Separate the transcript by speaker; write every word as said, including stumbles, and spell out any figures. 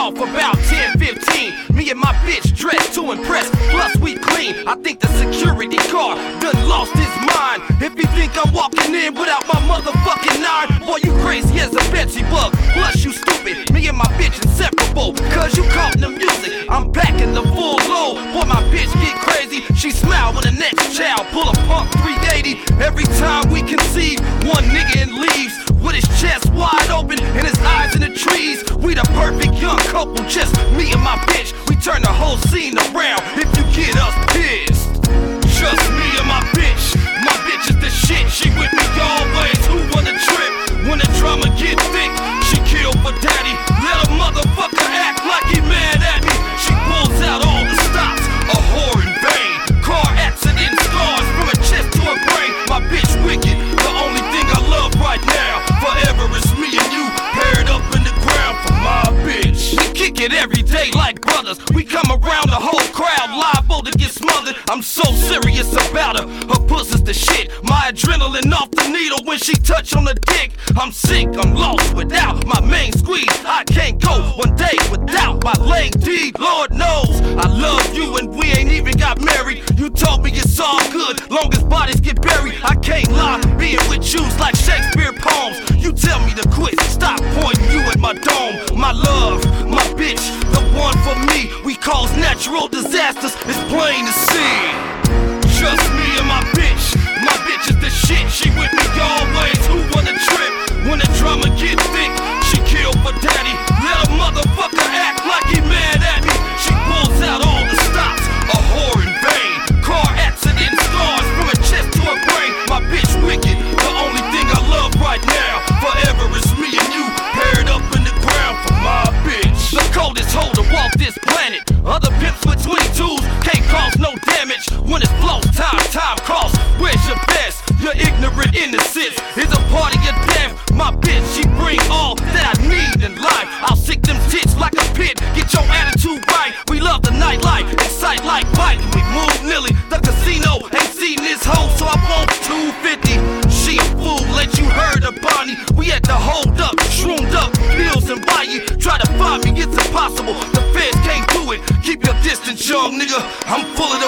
Speaker 1: off about ten fifteen. Me and my bitch dressed to impress, plus we clean. I think the security guard done lost his mind. If he think I'm walking in without my motherfucking nine, boy, you crazy as a Betsy bug. Plus you stupid, me and my bitch inseparable. Cause you caught the music, I'm back in the full load. Boy, my bitch get crazy, she smile when the next child pull a pump three eighty. Every time we conceive, one nigga and leaves with his chest wide open and his eyes in the trees. We the perfect young couple, just me and my bitch. We turn the whole scene around if you get us pissed. Just me and my bitch. My bitch is the shit, she with me always. Who wanna trip when the drama get thick? She kill for daddy, let a motherfucker act like he mad at me. She pulls out all the stops, a whore in vain. Car accident scars from her chest to her brain. My bitch wicked, the only thing I love right now forever is me and you, paired up in the ground for my bitch. We kick it every day like brothers. We come around the whole crowd liable to get smothered. I'm so serious about her, her pussy's the shit. My adrenaline off the needle when she touch on the dick. I'm sick, I'm lost without my main squeeze. I can't go one day without my lady. Lord knows I love you and we ain't even got married. You told me it's all good, long as bodies get buried. I can't lie, being with you's like Shakespeare poems. You tell me to quit, stop pointing you at my dome. My love, my bitch, the one for me. We cause natural disasters, it's plain to see. Just me and my bitch, my bitch is the shit. She with me always, who wanna trip when the drama get thick? She kill for daddy, let a motherfucker act like he mad at me. She pulls out all the stops, a whore in vain. Car accident scars from her chest to her brain. My bitch wicked, the only thing I love right now forever is me and you, paired up in the ground for my bitch. The coldest hole to walk this planet. Other pimps with twenty-twos can't cause no damage. When it's flow, time, time calls. Where's your best? Your ignorant innocence is a part of your death. My bitch, she bring all that I need in life. I'll sick them tits like a pit, get your attitude right. We love the nightlife, excite like bike. We move nearly, the casino ain't seen this hoe, so I want two fifty. She a fool, let you heard of Bonnie. We had to hold up, shroomed up, pills and buy you. Try to find me, it's impossible, the feds can't do it. Keep your distance, young nigga, I'm full of the